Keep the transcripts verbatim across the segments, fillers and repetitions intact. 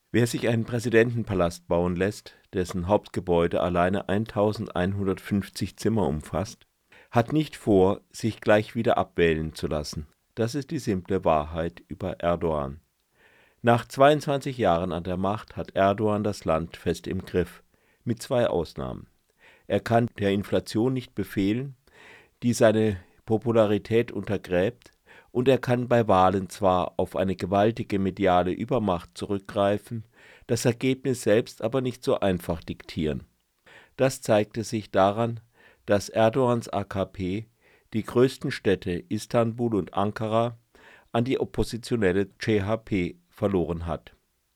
Wer sich einen Präsidentenpalast bauen lässt, dessen Hauptgebäude alleine eintausendeinhundertfünfzig Zimmer umfasst, hat nicht vor, sich gleich wieder abwählen zu lassen. Das ist die simple Wahrheit über Erdoğan. Nach zweiundzwanzig Jahren an der Macht hat Erdoğan das Land fest im Griff, mit zwei Ausnahmen. Er kann der Inflation nicht befehlen, die seine Popularität untergräbt, und er kann bei Wahlen zwar auf eine gewaltige mediale Übermacht zurückgreifen, das Ergebnis selbst aber nicht so einfach diktieren. Das zeigte sich daran, dass Erdoğans A K P die größten Städte Istanbul und Ankara an die oppositionelle C H P verloren hat.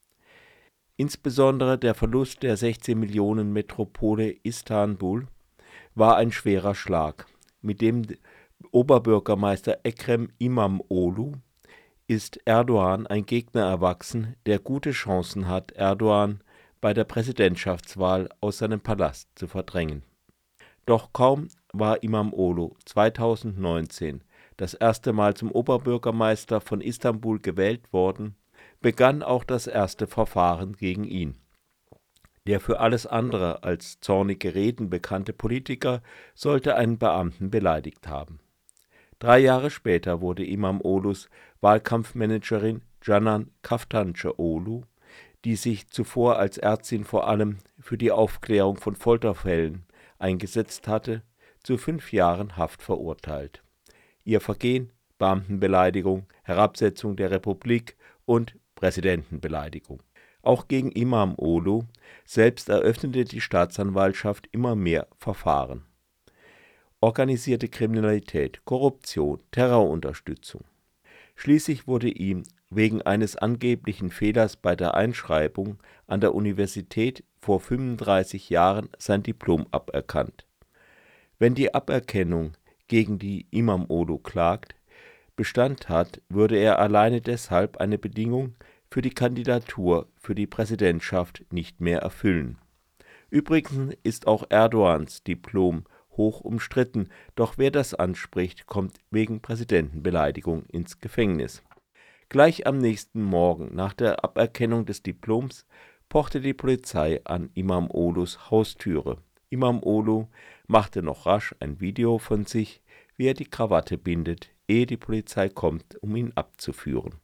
Insbesondere der Verlust der sechzehn Millionen Metropole Istanbul war ein schwerer Schlag. Mit dem Oberbürgermeister Ekrem İmamoğlu ist Erdoğan ein Gegner erwachsen, der gute Chancen hat, Erdoğan bei der Präsidentschaftswahl aus seinem Palast zu verdrängen. Doch kaum war İmamoğlu zweitausendneunzehn das erste Mal zum Oberbürgermeister von Istanbul gewählt worden, begann auch das erste Verfahren gegen ihn. Der für alles andere als zornige Reden bekannte Politiker sollte einen Beamten beleidigt haben. Drei Jahre später wurde İmamoğlu's Wahlkampfmanagerin Canan Kaftancıoğlu, die sich zuvor als Ärztin vor allem für die Aufklärung von Folterfällen eingesetzt hatte, zu fünf Jahren Haft verurteilt. Ihr Vergehen: Beamtenbeleidigung, Herabsetzung der Republik und Präsidentenbeleidigung. Auch gegen İmamoğlu selbst eröffnete die Staatsanwaltschaft immer mehr Verfahren. Organisierte Kriminalität, Korruption, Terrorunterstützung. Schließlich wurde ihm wegen eines angeblichen Fehlers bei der Einschreibung an der Universität vor fünfunddreißig Jahren sein Diplom aberkannt. Wenn die Aberkennung, gegen die İmamoğlu klagt, Bestand hat, würde er alleine deshalb eine Bedingung für die Kandidatur für die Präsidentschaft nicht mehr erfüllen. Übrigens ist auch Erdoğans Diplom hoch umstritten, doch wer das anspricht, kommt wegen Präsidentenbeleidigung ins Gefängnis. Gleich am nächsten Morgen nach der Aberkennung des Diploms pochte die Polizei an İmamoğlu's Haustüre. İmamoğlu machte noch rasch ein Video von sich, wie er die Krawatte bindet, ehe die Polizei kommt, um ihn abzuführen.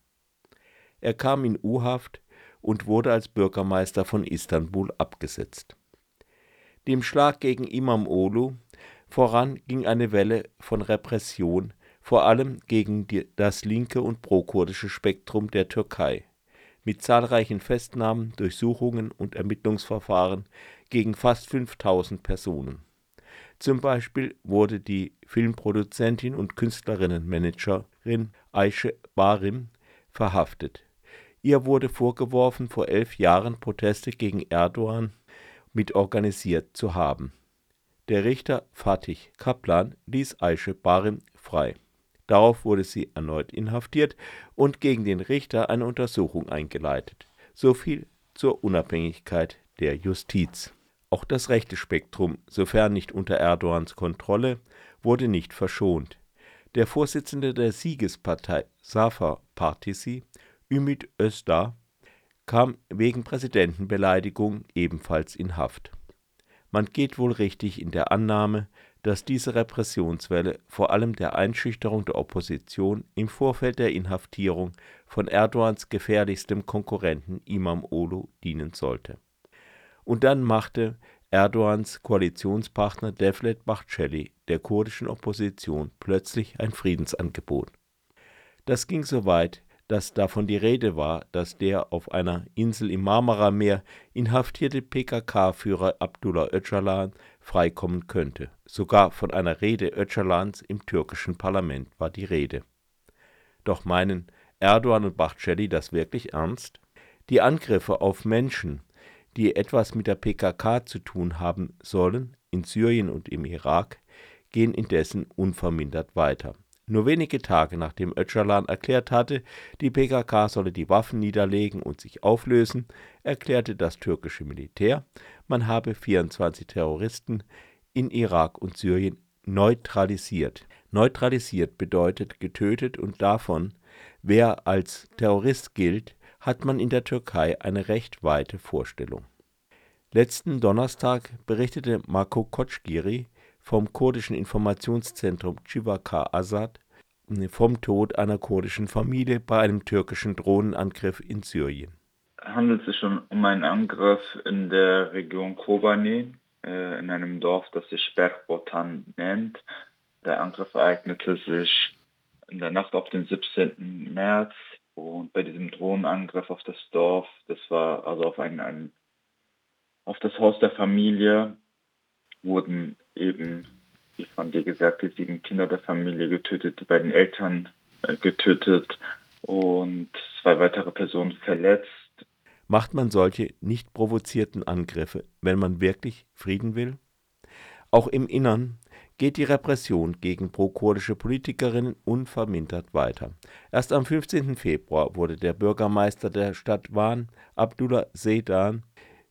Er kam in U-Haft und wurde als Bürgermeister von Istanbul abgesetzt. Dem Schlag gegen İmamoğlu voran ging eine Welle von Repression, vor allem gegen die, das linke und prokurdische Spektrum der Türkei, mit zahlreichen Festnahmen, Durchsuchungen und Ermittlungsverfahren gegen fast fünftausend Personen. Zum Beispiel wurde die Filmproduzentin und Künstlerinnenmanagerin Ayşe Barim verhaftet. Ihr wurde vorgeworfen, vor elf Jahren Proteste gegen Erdoğan mit organisiert zu haben. Der Richter Fatih Kaplan ließ Ayşe Barim frei. Darauf wurde sie erneut inhaftiert und gegen den Richter eine Untersuchung eingeleitet. So viel zur Unabhängigkeit der Justiz. Auch das rechte Spektrum, sofern nicht unter Erdoğans Kontrolle, wurde nicht verschont. Der Vorsitzende der Siegespartei Zafer Partisi, Ümit Özdağ, kam wegen Präsidentenbeleidigung ebenfalls in Haft. Man geht wohl richtig in der Annahme, dass diese Repressionswelle vor allem der Einschüchterung der Opposition im Vorfeld der Inhaftierung von Erdoğans gefährlichstem Konkurrenten İmamoğlu dienen sollte. Und dann machte Erdoğans Koalitionspartner Devlet Bahçeli der kurdischen Opposition plötzlich ein Friedensangebot. Das ging so weit, dass davon die Rede war, dass der auf einer Insel im Marmarameer inhaftierte P K K-Führer Abdullah Öcalan freikommen könnte. Sogar von einer Rede Öcalans im türkischen Parlament war die Rede. Doch meinen Erdoğan und Bahçeli das wirklich ernst? Die Angriffe auf Menschen, die etwas mit der P K K zu tun haben sollen, in Syrien und im Irak, gehen indessen unvermindert weiter. Nur wenige Tage nachdem Öcalan erklärt hatte, die P K K solle die Waffen niederlegen und sich auflösen, erklärte das türkische Militär, man habe vierundzwanzig Terroristen in Irak und Syrien neutralisiert. Neutralisiert bedeutet getötet und davon, wer als Terrorist gilt, hat man in der Türkei eine recht weite Vorstellung. Letzten Donnerstag berichtete Marco Koçgiri vom kurdischen Informationszentrum Civaka Azad vom Tod einer kurdischen Familie bei einem türkischen Drohnenangriff in Syrien. Es handelt sich schon um einen Angriff in der Region Kobani, äh, in einem Dorf, das sich Bergbotan nennt. Der Angriff ereignete sich in der Nacht auf den siebzehnten März und bei diesem Drohnenangriff auf das Dorf, das war also auf ein, ein auf das Haus der Familie, wurden eben, wie von dir gesagt, die sieben Kinder der Familie getötet, die beiden Eltern äh, getötet und zwei weitere Personen verletzt. Macht man solche nicht provozierten Angriffe, wenn man wirklich Frieden will? Auch im Innern geht die Repression gegen pro-kurdische Politikerinnen unvermindert weiter. Erst am fünfzehnten Februar wurde der Bürgermeister der Stadt Van, Abdullah Seydan,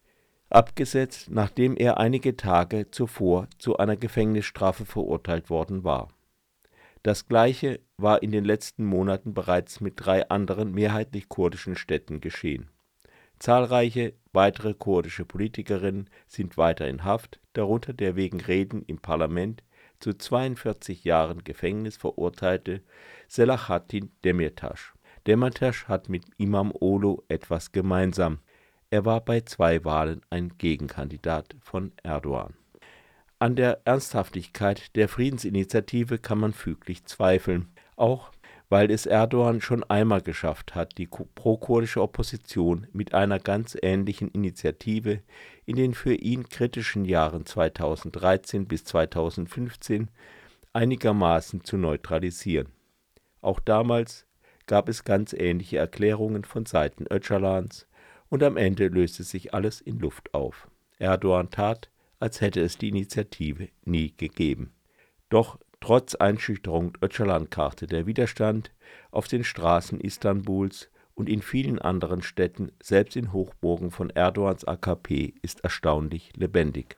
abgesetzt, nachdem er einige Tage zuvor zu einer Gefängnisstrafe verurteilt worden war. Das Gleiche war in den letzten Monaten bereits mit drei anderen mehrheitlich kurdischen Städten geschehen. Zahlreiche weitere kurdische Politikerinnen sind weiter in Haft, darunter der wegen Reden im Parlament zu zweiundvierzig Jahren Gefängnis verurteilte Selahattin Demirtas. Demirtas hat mit İmamoğlu etwas gemeinsam. Er war bei zwei Wahlen ein Gegenkandidat von Erdogan. An der Ernsthaftigkeit der Friedensinitiative kann man füglich zweifeln, auch weil es Erdogan schon einmal geschafft hat, die pro-kurdische Opposition mit einer ganz ähnlichen Initiative in den für ihn kritischen Jahren zweitausenddreizehn bis zweitausendfünfzehn einigermaßen zu neutralisieren. Auch damals gab es ganz ähnliche Erklärungen von Seiten Öcalans, und am Ende löste sich alles in Luft auf. Erdogan tat, als hätte es die Initiative nie gegeben. Doch trotz Einschüchterung Öcalan karte der Widerstand auf den Straßen Istanbuls und in vielen anderen Städten, selbst in Hochburgen von Erdogans A K P, ist erstaunlich lebendig.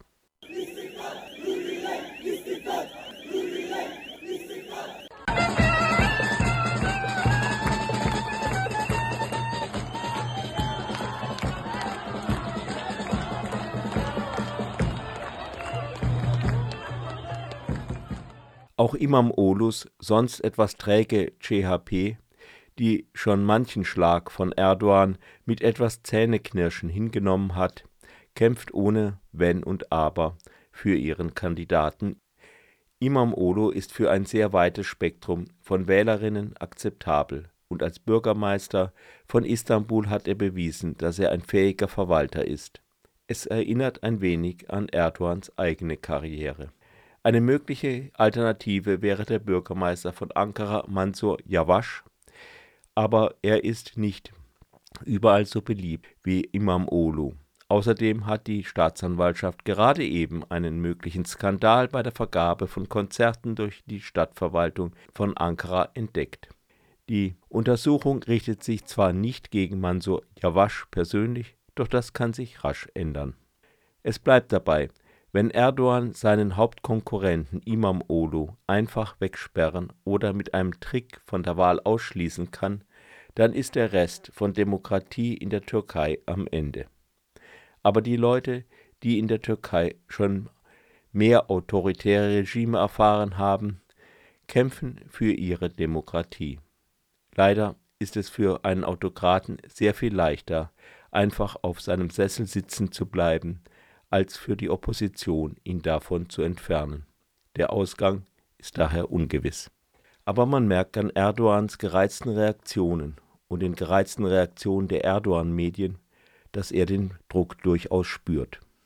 Auch İmamoğlu's sonst etwas träge C H P, die schon manchen Schlag von Erdogan mit etwas Zähneknirschen hingenommen hat, kämpft ohne Wenn und Aber für ihren Kandidaten. İmamoğlu ist für ein sehr weites Spektrum von Wählerinnen akzeptabel, und als Bürgermeister von Istanbul hat er bewiesen, dass er ein fähiger Verwalter ist. Es erinnert ein wenig an Erdogans eigene Karriere. Eine mögliche Alternative wäre der Bürgermeister von Ankara, Mansur Yavaş, aber er ist nicht überall so beliebt wie İmamoğlu. Außerdem hat die Staatsanwaltschaft gerade eben einen möglichen Skandal bei der Vergabe von Konzerten durch die Stadtverwaltung von Ankara entdeckt. Die Untersuchung richtet sich zwar nicht gegen Mansur Yavaş persönlich, doch das kann sich rasch ändern. Es bleibt dabei: Wenn Erdogan seinen Hauptkonkurrenten İmamoğlu einfach wegsperren oder mit einem Trick von der Wahl ausschließen kann, dann ist der Rest von Demokratie in der Türkei am Ende. Aber die Leute, die in der Türkei schon mehr autoritäre Regime erfahren haben, kämpfen für ihre Demokratie. Leider ist es für einen Autokraten sehr viel leichter, einfach auf seinem Sessel sitzen zu bleiben, als für die Opposition, ihn davon zu entfernen. Der Ausgang ist daher ungewiss. Aber man merkt an Erdogans gereizten Reaktionen und den gereizten Reaktionen der Erdogan-Medien, dass er den Druck durchaus spürt.